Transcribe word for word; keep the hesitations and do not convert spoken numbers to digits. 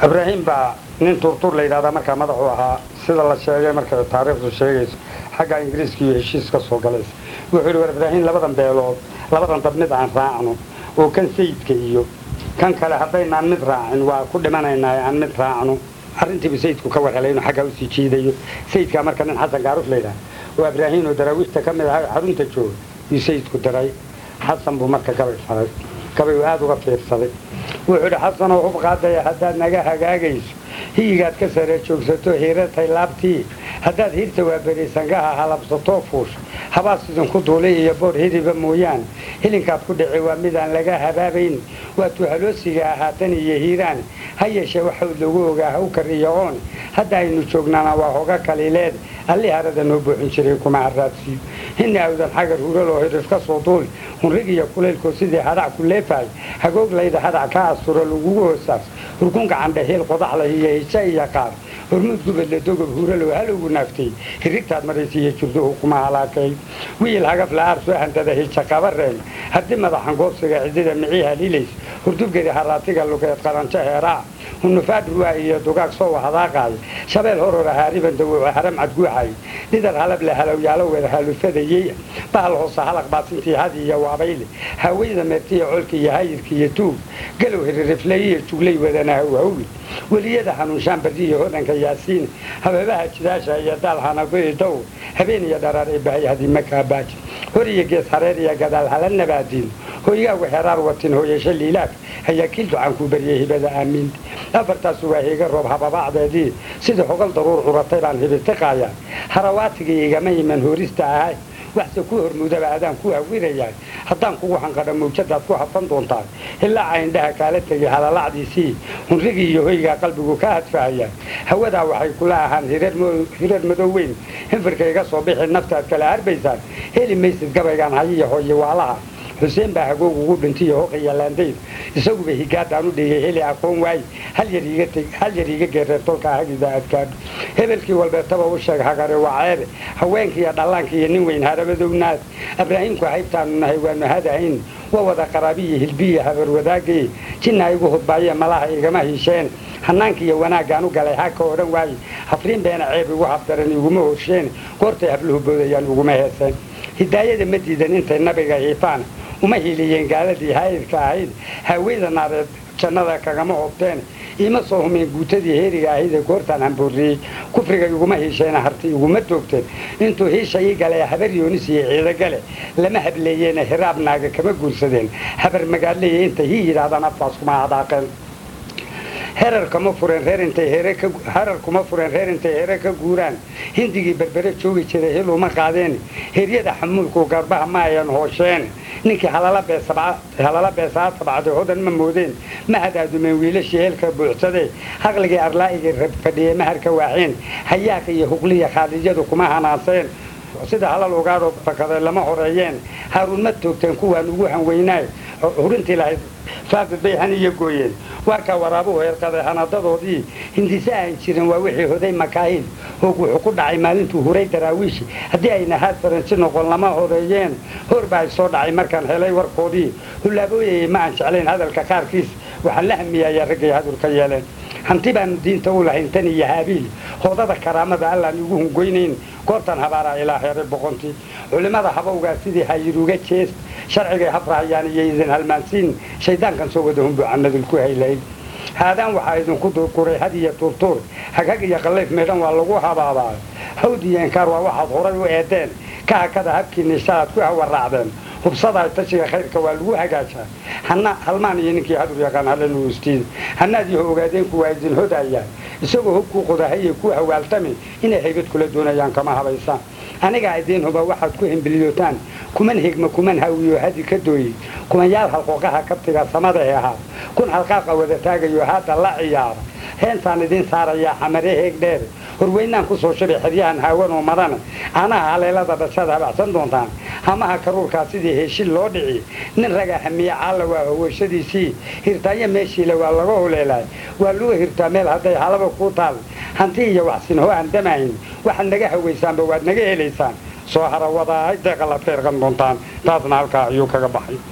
إبراهيم با nin turtur la yiraahdo marka madaxu ahaa sida la sheegay marka taariikhdu sheegayso xagga Ingiriiska iyo heshiiska soo galay wuxuu yiri Ibrahim labadan beelood labadan dab mid aan raacno oo kan sayidka iyo kan kale haddayna mid raacin waa ku dhimanaynaa aan mid raacno arintii sayidku ka warhelayno xagga u sii jiidayo sayidka marka nin Xasan Gaaruf la yiraahdo oo Ibrahim oo daraawiishta kamid ah xarunta jooga iyo sayidku daray Xasan buu marka ka faray kabay aad uga fiirsaday wuxuu yiri Xasan oo hub qaaday hadda naga hagaagayso hiigaad ka sare joogsato heeratay laabtii haddaad hirta waa berisangaha halabsato fuush habaas sidin ku duulay iyo boor hiriba mooyaan hilinkaad ku dhici waa midaan laga habaabayn waa tuhaloosiga ahaatan iyo hiiraan ha yeeshee waxa lagu ogaa hawkar iyo oon hadda aynu joognaana waa hoga kaliileed alli harada noo buuxin jiray kuma araadsiyo hinna awdan xagar huraloo hirif ka soo duul hunrig iyo kuleylkoo sidii hadac ku leefahay hagoog layda hadac ka asturo lagugu hoosaas hurkun gacan dheheel qodaxla iyo hija iyo qaar hormuud gubadle dogob huraloo halowgu naaftay hirigtaad maraysiiyo jirduhu kuma halaakay wiil hagaf la arsoo handada hija qabareen haddii madaxan goobsiga cidida micii haliilays hurdubgedi haraatiga lugeed qaranjo heeraa hunufaad ruwaa iyo dugaag soo wahadaaqaay shabeel horora haariban dawooco haram cadguuxay lidar halab le halowyaalo wada halufadayey bahal hoose halaq baasintii hadi iyo waabayle hawayda meertiya colka iyo hayirka iyo tuug galow hiririflay iyo juglay wadana hawhawli weliyada hanuunshaan bardi iyo hodanka yaasiin habeebaha jidaasha iyo daal hanagoy dow habeen iyo dharaar ee bahay hadii makaa baaji hor iyo gees hareer iyo gadaal hala nabaadiin hoygaagu xeraar watin hooyasho liilaag hayaa kiil ducaan ku bariyay hibada aamiin afartaas waa higa roob hababacdeedii sida hogal daruur curatay baan hibitiqaaya harawaatiga igama iman horista ahay waxse ku hormudaba adaan ku hawirayaa haddaan kugu hanqadha mawjadaad ku hafan doontaa ilaa ayndhaha kaala tegay halalacdiisii hunrigii iyo hoygaa qalbigu ka hadfaaya hawadaa waxay kula ahaan hirar madow weyn hinfirka iga soo bixi naftaad kala harbaysaan heli maysid gabaygaan hayiya hooye waalaha حسين بهجوج وجود بنتي هو قيلاندين يسوق به قاعد عنو دي هلي أقوم واي هل يريجت هل يريج جرتول كهاجي ذا أذكار هبلك والبتبا وشك حجر وعاب هوينك يا دلانك ينوين هذا بدون ناس إبراهيم كهيبتان هيوان هذا عين ووضع قرابيه البية هذا الوداقي كنا يجوه بعيا ملاها يجمع هشين حنانك يوانا كانوا قال هاك ورن واي حفرين بين عيب وحفرني وجمه هشين قرت يبلوه بديان وجمه هسين هداية مديدة أنت النبي جايفان وما هي اللي قالت هاي الكاهين هويدا نار جندا كجماعة هبتين إما صوهم من جوتة هيري هيدا كورتان هم بري كفر يقوم هي شيء نهرتي يقوم توكتين أنتوا هي شيء قال يا حبر يونسي إذا قال لما حبلينا هراب ناقة كم جول سدين حبر مقال لي أنت هي هذا نفس ما هذا قل هرر كم فرن هر أنت هرك هرر كم فرن هر أنت هرك جوران هندي بربرة شوي كذا هلو ما قادين هريا ده حمل كو قربها ما ينهوشين نيكي حلالا بسبعة حلالا بساعة سبعة هذا الممودين ما هذا من ويلش هيلك بعتدي هقلقي أرلاقي فدي مهر كواحين هياك يهقلي خارجة وكما هناصين سيدا حلال وقارو فكذا لما هريين هارون متوكتين كوها نوحا ويناي هرنتي لهي فاقد بيهاني يقوين واركا ورابوه يلقى هنادادو دي هندساء انشيرين ووحي هذي مكاين هو حقود عمالنتو هوري دراويشي هدي اي نهاد فرنسينو قول لما هريين هور باي صود عي مركان هلاي ورقودي هلابوي ما انشعلين هذا الكاكار كيس وحن لهم يا رقي هذا الكيالين هنتبان دين تولى هنتني يهابيل هذا كرامة الله نيوهم قوينين كورتان هبارا إلى خير البقنتي علماء حبوغا سيدي هايروغا تشيس شرعي حفرها يعني يزن هالمانسين شيطان كان سوودهم بعند الكوهي ليل هذا وحايدون كدو كوري هدية طورطور حقاق يقليف ميدان واللغوها بابا هودي ينكار وواحد غري وإيدين كهكذا هبكي نشاط كوها والرعدين وبصدى التشيء خيرك والوها جاشا هنا هالماني ينكي هدو يقان هلا نوستين هنا دي هو قادين كوايدين هدايا يسوقوا هبكو قضاهي كوها والتمي إنه هيبت كل دونيان كما هبايسان أنا قاعدين هو واحد كوهم بليوتان كمان هجمة كمان هاويو هذي كدوي كمان يال حلقوقها كبتها سماده ياها كون حلقاقة وذاتاقة يوهاتا لا عيار هين ساندين سارة يا حمري هيك دير هروينان كسو شبه حريان هاوان ومدانا أنا عليلا دبسادها بحسن دونتان هما هكرور كاسيدي هيشي اللودعي نرقى حمية عالوا هو شدي سي هرتايا ميشي لوا لغوه ليلاي والو هرتاميل هدي حالبا كوتال هانتي يوحسين هو عندماين وحن نجاح ويسان بواد نجاح ليسان سو هرا وضع دقلا فيرغن دونتان تاسنا هالكا يوكا بحي